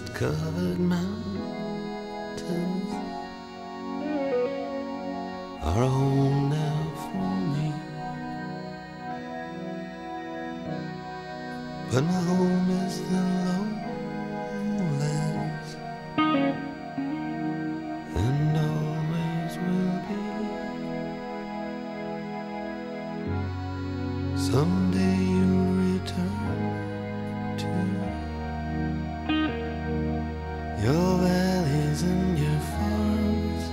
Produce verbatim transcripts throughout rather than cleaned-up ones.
mist-covered mountains are a home now for me, but my home is the lowlands, and always will be. Someday you'll return to your valleys and your farms,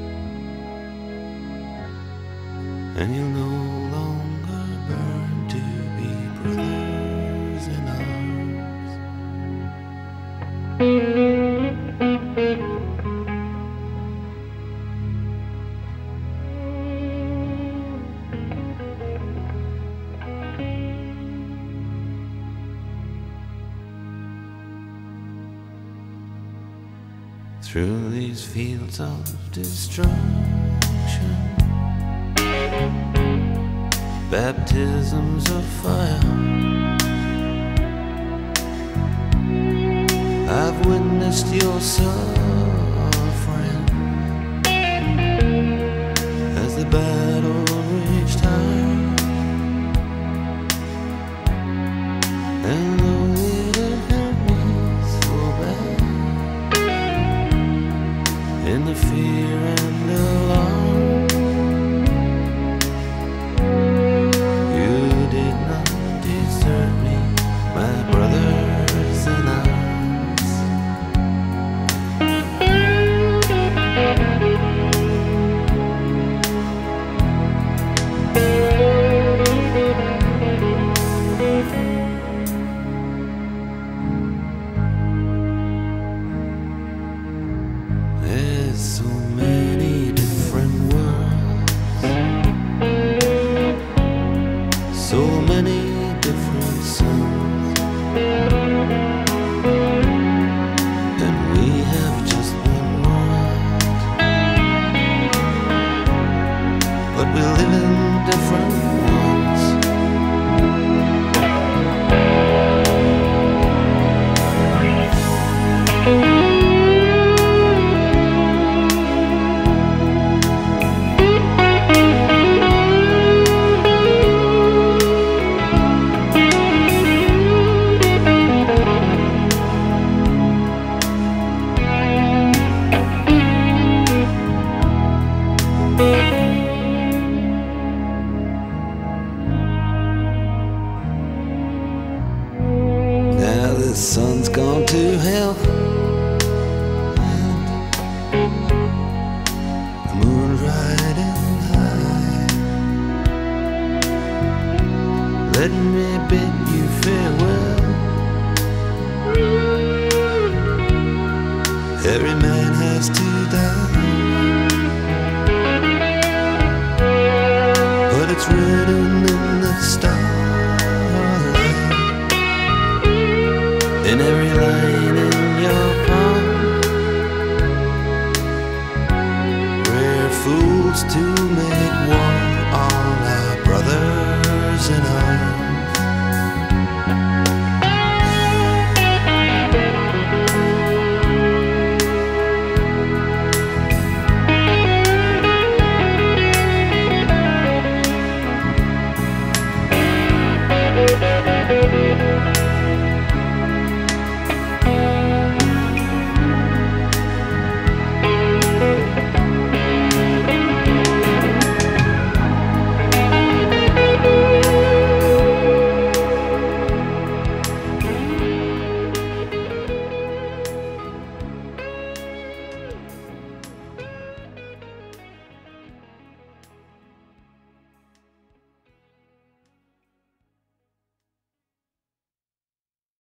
and you'll no longer burn to be brothers in arms. Through these fields of destruction, baptisms of fire, I've witnessed your suffering as the battle reached high, and though it hurt me so bad, in the fear and alarm, you did not desert me, my brothers in arms. There's so many different worlds, so many different suns, and we have just one world, but we live in different ones. Now the sun's gone to hell, and the moon's riding high. Let me bid you farewell. Every man has to die, but it's written in the starlight, in every line